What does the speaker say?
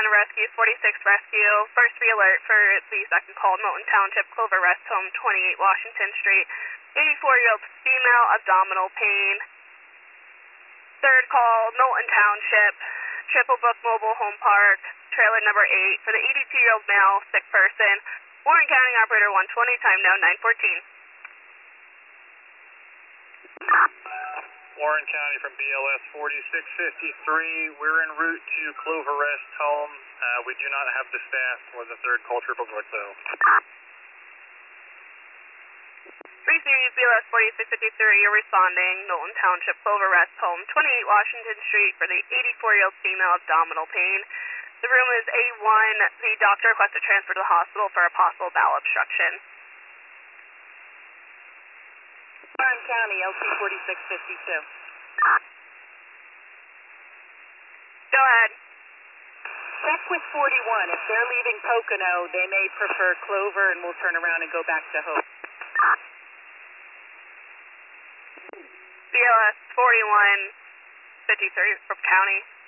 Rescue 46 Rescue. First be alert for the second call, Milton Township, Clover Rest Home, 28 Washington Street. 84-year-old female, abdominal pain. Third call, Milton Township, Triple Brook Mobile Home Park, trailer number 8 for the 82-year-old male, sick person. Warren County operator 120, time now 9:14. Warren County from BLS 4653. We're en route to Clover Rest Home. We do not have the staff for the third call, Triple Brook, though. 3 Series BLS 4653, you're responding. Milton Township, Clover Rest Home, 28 Washington Street for the 84-year-old female, abdominal pain. The room is A1. The doctor requested transfer to the hospital for a possible bowel obstruction. Warren County, LT 4652. Go ahead. Check with 41. If they're leaving Pocono, they may prefer Clover, and we'll turn around and go back to Hope. BLS 4153 from County.